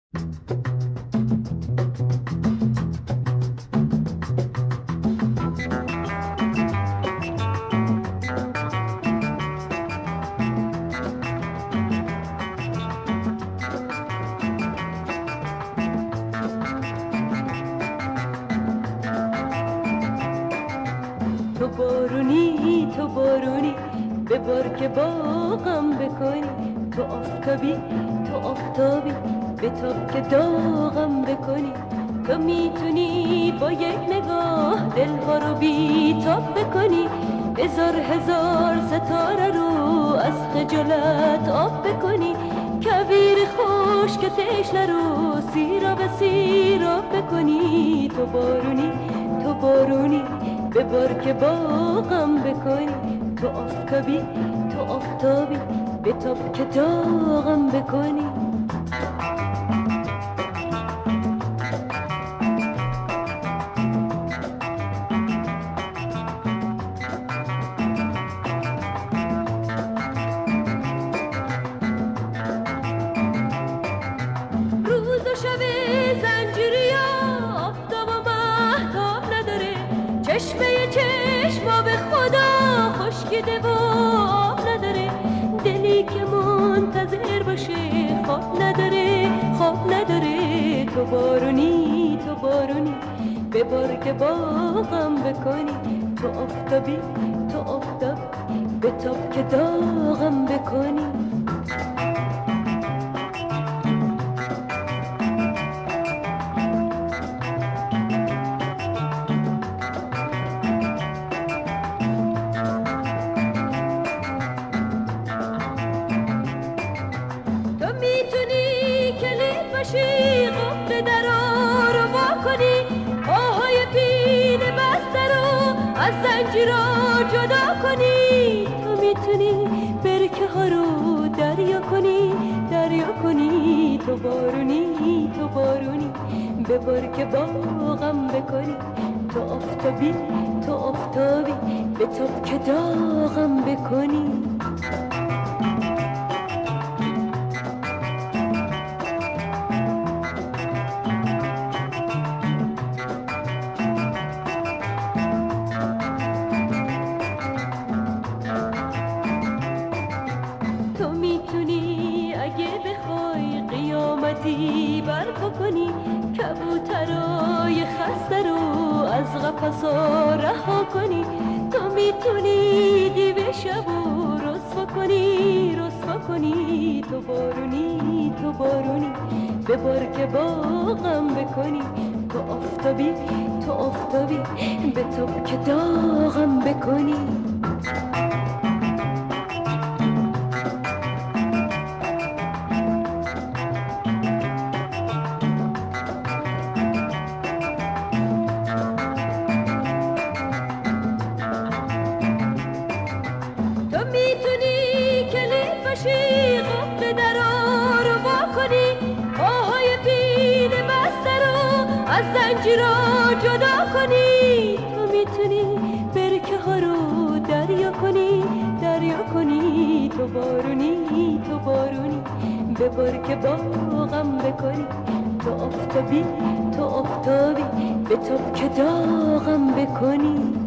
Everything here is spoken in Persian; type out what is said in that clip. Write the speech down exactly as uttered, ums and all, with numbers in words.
تو بارونی تو بارونی ببار که باغم بکنی، تو آفتابی تو آفتابی بتاب که داغم بکنی. تو میتونی با یک نگاه دلها رو بیتاب بکنی، هزار هزار ستاره رو از خجالت آب بکنی. کویر خوش که تشنه رو سیراب سیراب بکنی. تو بارونی تو بارونی ببار که باغم بکنی، تو آفتابی تو آفتابی بتاب که داغم بکنی. روز و شب زنجیری آفتاب و مهتاب نداره، چشمه چشما به خدا خشکیده و آب نداره. دلی که منتظر باشه خواب نداره خواب نداره. تو بارونی تو بارونی ببار که باغم بکنی، تو آفتابی تو آفتاب بتاب که داغم بکنی. قفل درا رو وا کنی، پاهای پیل بسته رو از زنجیرها جدا کنی. تو میتونی برکه ها رو دریا کنی دریا کنی. تو بارونی تو بارونی ببار که باغم بکنی، تو آفتابی تو آفتابی بتاب که داغم بکنی. تو میتونی اگه بخوای قیامتی برپا کنی، کبوترای خسته رو از قفسا رها کنی. تو میتونی دیو شب و رسوا کنی رسوا کنی. تو بارونی تو بارونی ببار که باغم بکنی، تو آفتابی تو آفتابی بتاب که داغم بکنی. تو میتونی کلید باشی، قفل درا رو وا کنی، پاهای پیل بسته رو از زنجیرها جدا کنی. تو میتونی برکه ها رو دریا کنی دریا کنی. تو بارونی تو بارونی ببار که باغم بکنی، تو آفتابی تو آفتابی بتاب که داغم بکنی.